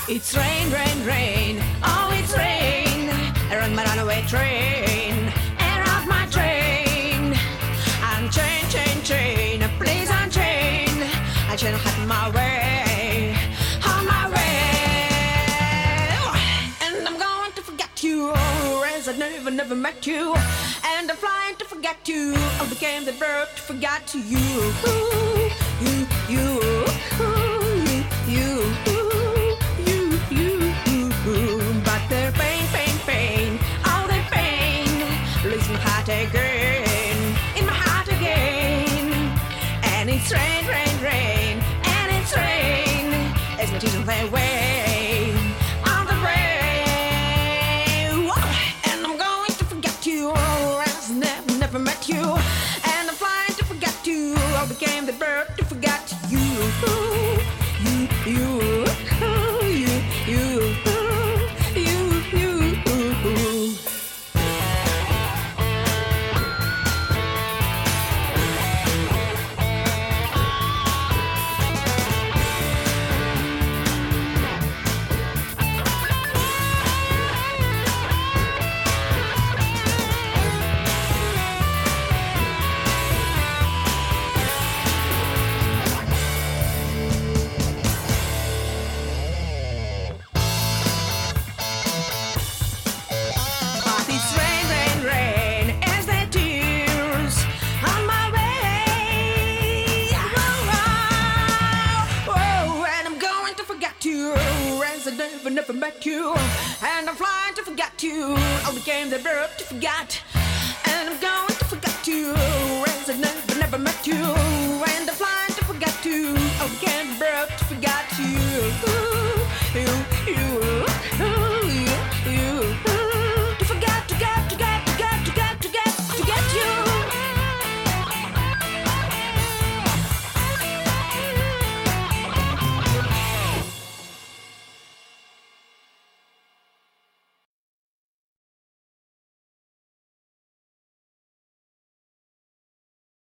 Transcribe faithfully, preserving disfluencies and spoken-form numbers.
It's rain, rain, rain. Oh, it's rain. I run my runaway train. Air off my train. I'm chain, chain, chain. Please unchain. I chain hide my way. On my way. And I'm going to forget you. As I never, never met you. And I'm flying to forget you. I became the bird to forget you. Ooh, you, you, ooh, you, you, you, you. But the pain, pain, pain, all the pain leaves my heart again, in my heart again. And it's rain, rain, rain, and it's rain as my tears play away on the rain. And I'm going to forget you, as I never, never met you. And I'm flying to forget you. I became the bird to forget you. You, you, you, you, you, you, you. But it's rain, rain, rain as the tears on my way. Oh, oh, oh, and I'm going to forget you as I never, never met you. And I'm flying to forget you. I became the bird to forget. And I'm going to forget you.